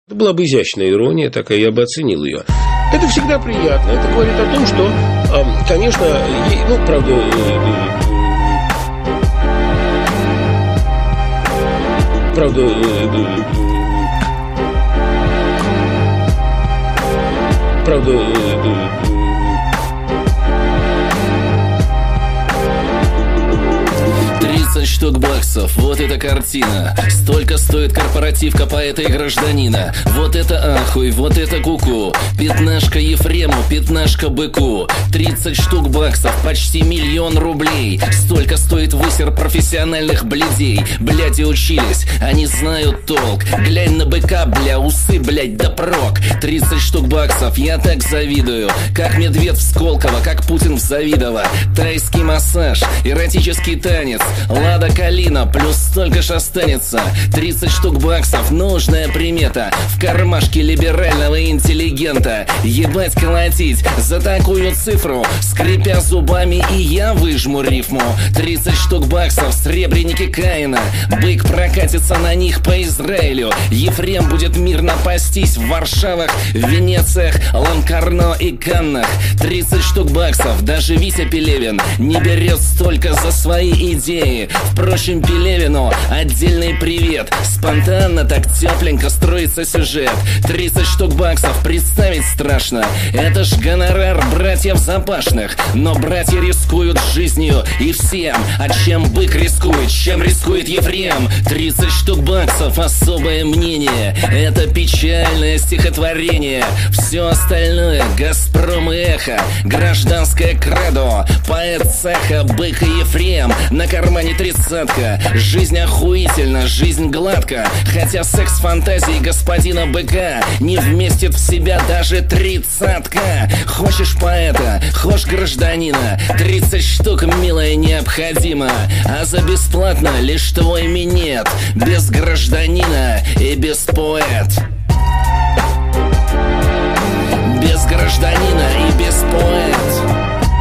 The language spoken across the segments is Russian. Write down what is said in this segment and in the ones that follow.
Это была бы изящная ирония, такая, я бы оценил ее. Это всегда приятно. Это говорит о том, что, конечно, правда, штук баксов, вот эта картина. Столько стоит корпоративка поэта и гражданина. Вот это ахуй, вот это куку. Пятнашка Ефрему, пятнашка быку. 30 штук баксов, почти 1 000 000 рублей. Столько стоит высер профессиональных блядей. Бляди учились, они знают толк. Глянь на быка, бля, усы, блядь, да прок. 30 штук баксов, я так завидую. Как Медведь в Сколково, как Путин в Завидово. Тайский массаж, эротический танец. Лада Калина, плюс столько ж останется. 30 штук баксов, нужная примета. В кармашке либерального интеллигента. Ебать колотить за такую цифру. Скрипя зубами, и я выжму рифму. 30 штук баксов, сребреники Каина. Бык прокатится на них по Израилю. Ефрем будет мирно пастись в Варшавах, Венециях, Ланкарно и Каннах. 30 штук баксов, даже Витя Пелевин не берет столько за свои идеи. Впрочем, Пелевину отдельный привет. Спонтанно так тепленько строится сюжет. 30 штук баксов, представить страшно. Это ж гонорар братьев Запашных. Но братья рискуют жизнью и всем. А чем бык рискует, чем рискует Ефрем? 30 штук баксов, особое мнение. Это печальное стихотворение. Все остальное Газпром и Эхо. Гражданское кредо. Поэт цеха, бык и Ефрем. На кармане 30-ка. Жизнь охуительна, жизнь гладко. Хотя секс-фантазии господина быка не вместит в себя даже 30-ка. Хочешь поэта, хочешь гражданина. 30 штук, милая, необходимо. А за бесплатно лишь твой минет. Без гражданина и без поэт. Без гражданина и без поэт.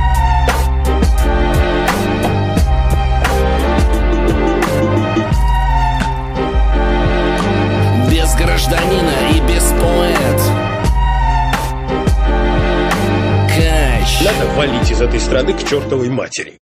Без гражданина и без поэт. Надо валить из этой страны к чертовой матери.